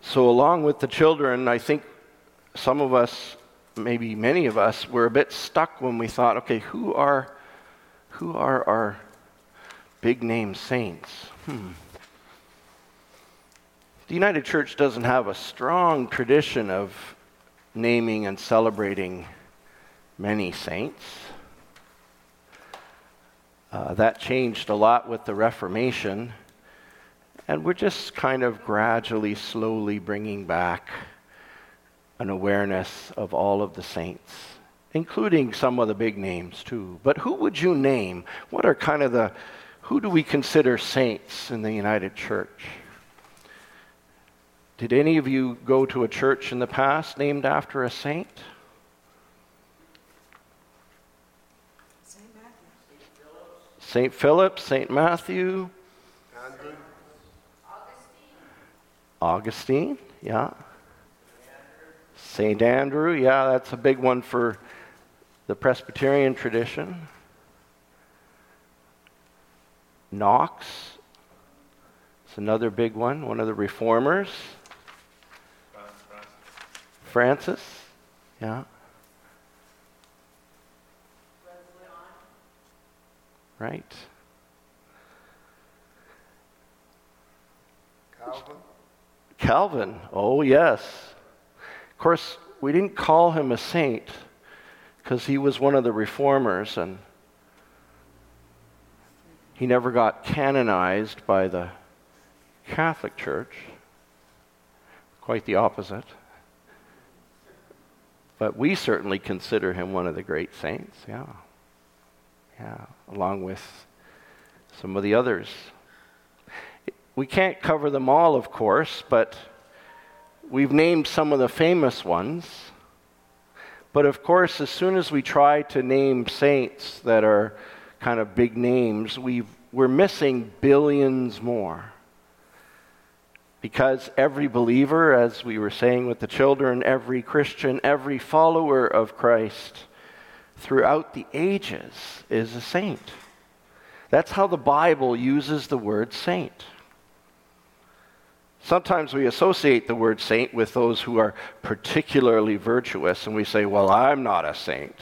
So along with the children, I think some of us, maybe many of us, were a bit stuck when we thought, okay, who are our big name saints? The United Church doesn't have a strong tradition of naming and celebrating many saints. That changed a lot with the Reformation, and we're just kind of gradually, slowly bringing back an awareness of all of the saints, including some of the big names too. But who would you name? What are kind of who do we consider saints in the United Church? Did any of you go to a church in the past named after a saint? St. Philip, St. Matthew. Augustine, yeah. St. Andrew, yeah, that's a big one for the Presbyterian tradition. Knox, it's another big one of the reformers. Francis, yeah. Right. Calvin, oh yes. Of course, we didn't call him a saint because he was one of the reformers, and he never got canonized by the Catholic Church. Quite the opposite. But we certainly consider him one of the great saints, yeah, along with some of the others. We can't cover them all, of course, but we've named some of the famous ones. But of course, as soon as we try to name saints that are kind of big names, we're missing billions more. Because every believer, as we were saying with the children, every Christian, every follower of Christ throughout the ages is a saint. That's how the Bible uses the word saint. Sometimes we associate the word saint with those who are particularly virtuous, and we say, well, I'm not a saint.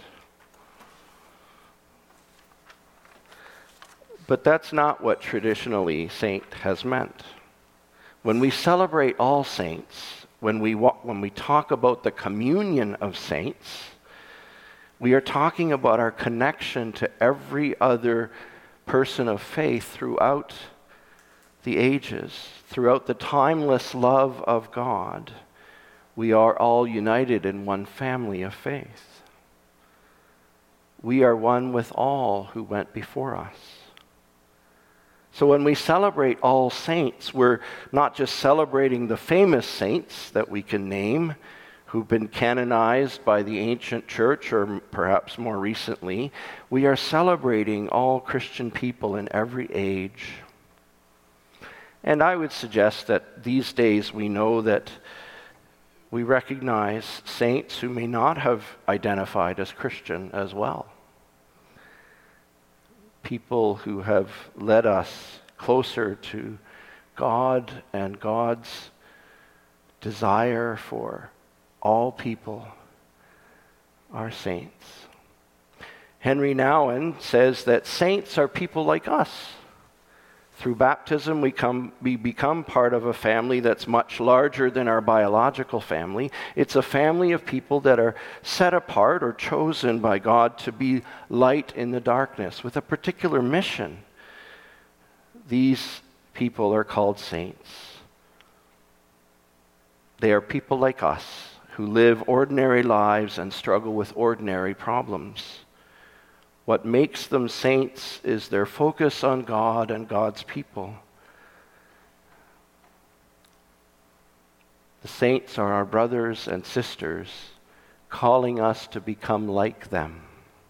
But that's not what traditionally saint has meant. When we celebrate all saints, when we talk about the communion of saints, we are talking about our connection to every other person of faith throughout the ages, throughout the timeless love of God. We are all united in one family of faith. We are one with all who went before us. So when we celebrate all saints, we're not just celebrating the famous saints that we can name, who've been canonized by the ancient church, or perhaps more recently. We are celebrating all Christian people in every age. And I would suggest that these days we know that we recognize saints who may not have identified as Christian as well. People who have led us closer to God and God's desire for all people are saints. Henry Nouwen says that saints are people like us. Through baptism, we become part of a family that's much larger than our biological family. It's a family of people that are set apart or chosen by God to be light in the darkness with a particular mission. These people are called saints. They are people like us who live ordinary lives and struggle with ordinary problems. What makes them saints is their focus on God and God's people. The saints are our brothers and sisters, calling us to become like them.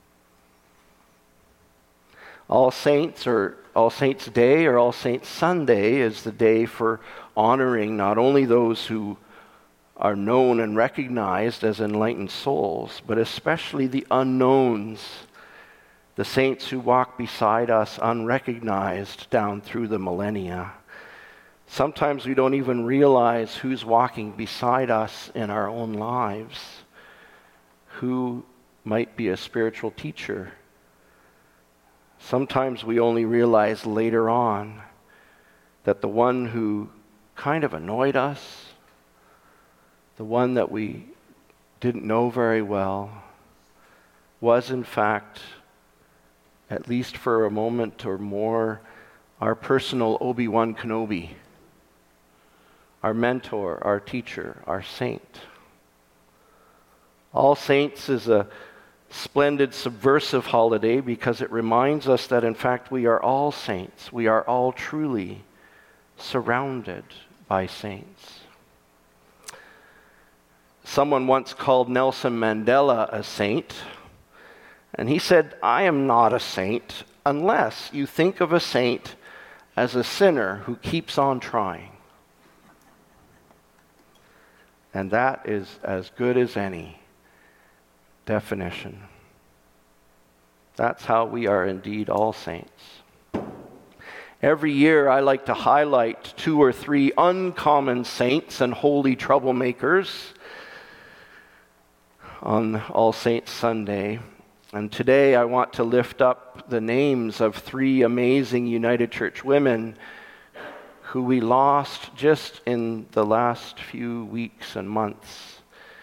All Saints Day or All Saints Sunday is the day for honoring not only those who are known and recognized as enlightened souls, but especially the unknowns, the saints who walk beside us unrecognized down through the millennia. Sometimes we don't even realize who's walking beside us in our own lives, who might be a spiritual teacher. Sometimes we only realize later on that the one who kind of annoyed us, the one that we didn't know very well, was in fact, at least for a moment or more, our personal Obi-Wan Kenobi, our mentor, our teacher, our saint. All Saints is a splendid subversive holiday because it reminds us that in fact we are all saints. We are all truly surrounded by saints. Someone once called Nelson Mandela a saint, and he said, "I am not a saint unless you think of a saint as a sinner who keeps on trying." And that is as good as any definition. That's how we are indeed all saints. Every year I like to highlight 2 or 3 uncommon saints and holy troublemakers on All Saints Sunday. And today I want to lift up the names of 3 amazing United Church women who we lost just in the last few weeks and months.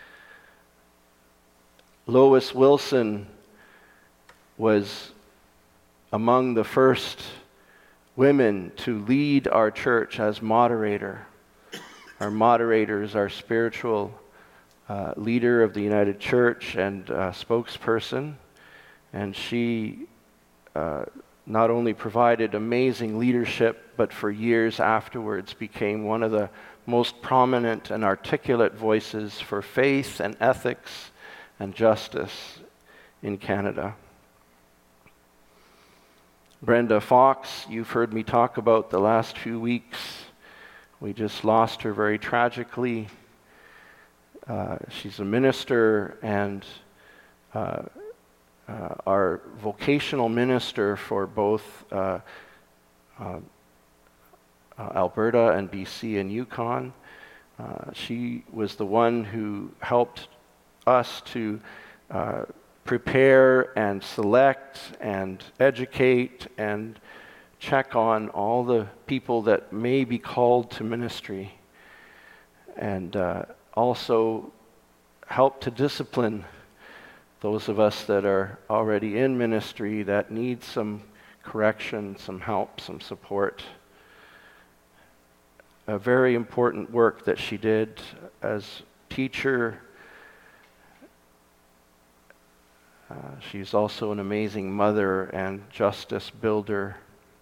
Lois Wilson was among the first women to lead our church as moderator. Our moderator is our spiritual leader of the United Church and spokesperson. And she not only provided amazing leadership, but for years afterwards became one of the most prominent and articulate voices for faith and ethics and justice in Canada. Brenda Fox, you've heard me talk about the last few weeks. We just lost her very tragically. She's a minister and our vocational minister for both Alberta and BC and Yukon. She was the one who helped us to prepare and select and educate and check on all the people that may be called to ministry, and also help to discipline those of us that are already in ministry that need some correction, some help, some support. A very important work that she did as teacher. She's also an amazing mother and justice builder.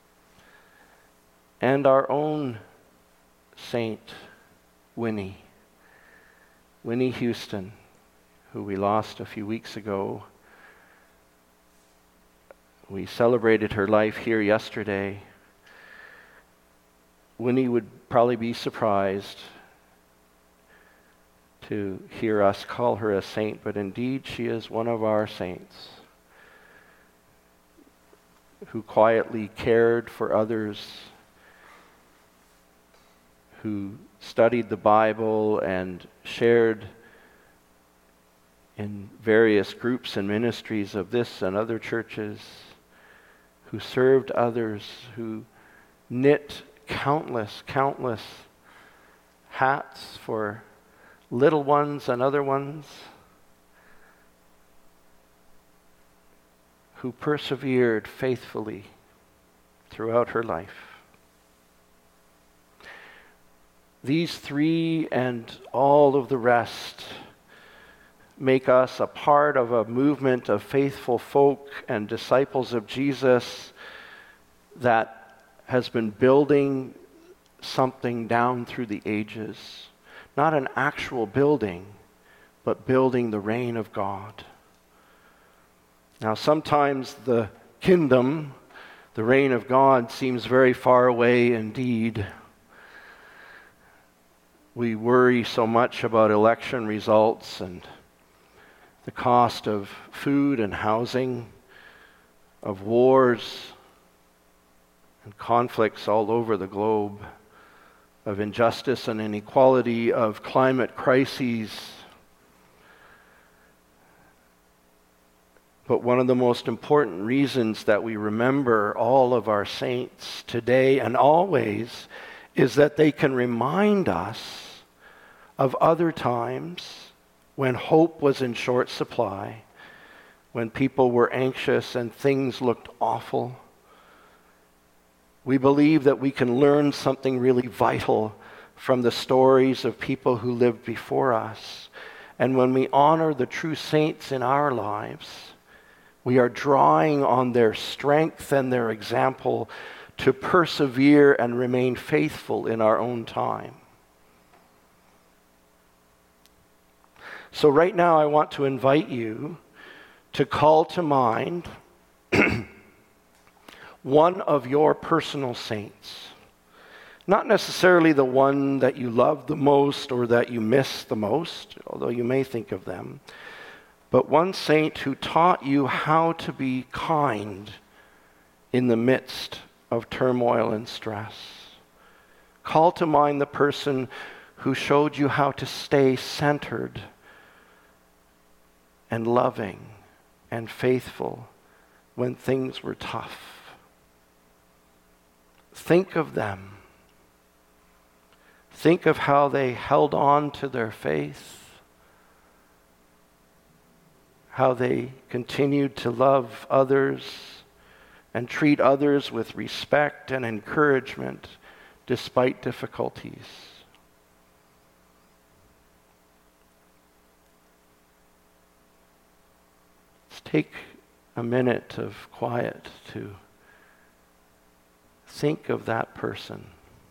And our own saint, Winnie Houston, who we lost a few weeks ago. We celebrated her life here yesterday. Winnie would probably be surprised to hear us call her a saint, but indeed she is one of our saints who quietly cared for others, who studied the Bible and shared in various groups and ministries of this and other churches, who served others, who knit countless hats for little ones and other ones, who persevered faithfully throughout her life. These 3 and all of the rest make us a part of a movement of faithful folk and disciples of Jesus that has been building something down through the ages. Not an actual building, but building the reign of God. Now, sometimes the kingdom, the reign of God, seems very far away indeed. We worry so much about election results and the cost of food and housing, of wars and conflicts all over the globe. of injustice and inequality, of climate crises. But one of the most important reasons that we remember all of our saints today and always is that they can remind us of other times when hope was in short supply, when people were anxious and things looked awful. We believe that we can learn something really vital from the stories of people who lived before us. And when we honor the true saints in our lives, we are drawing on their strength and their example to persevere and remain faithful in our own time. So right now I want to invite you to call to mind one of your personal saints. Not necessarily the one that you love the most or that you miss the most, although you may think of them, but one saint who taught you how to be kind in the midst of turmoil and stress. Call to mind the person who showed you how to stay centered and loving and faithful when things were tough. Think of them. Think of how they held on to their faith, how they continued to love others and treat others with respect and encouragement despite difficulties. Let's take a minute of quiet to think of that person.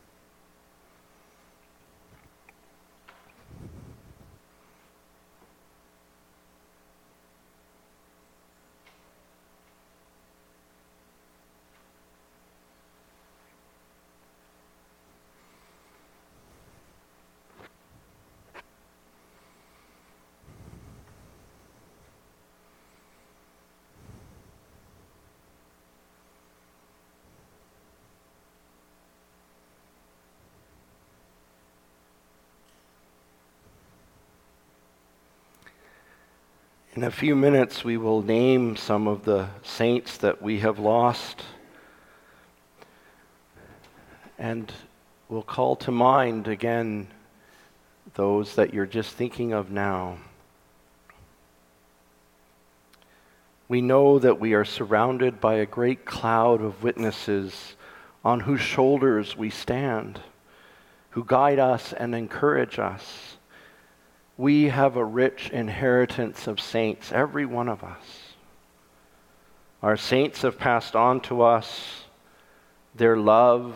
In a few minutes, we will name some of the saints that we have lost, and we'll call to mind again those that you're just thinking of now. We know that we are surrounded by a great cloud of witnesses on whose shoulders we stand, who guide us and encourage us. We have a rich inheritance of saints, every one of us. Our saints have passed on to us their love,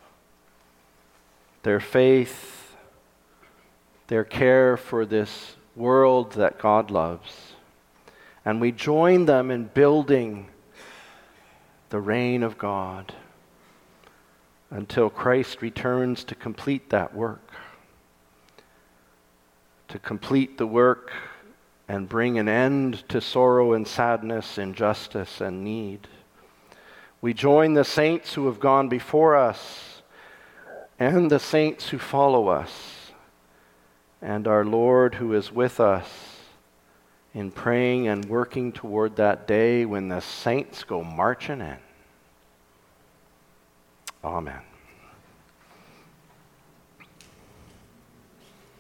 their faith, their care for this world that God loves. And we join them in building the reign of God until Christ returns to complete that work. To complete the work and bring an end to sorrow and sadness, injustice and need. We join the saints who have gone before us and the saints who follow us, and our Lord who is with us in praying and working toward that day when the saints go marching in. Amen.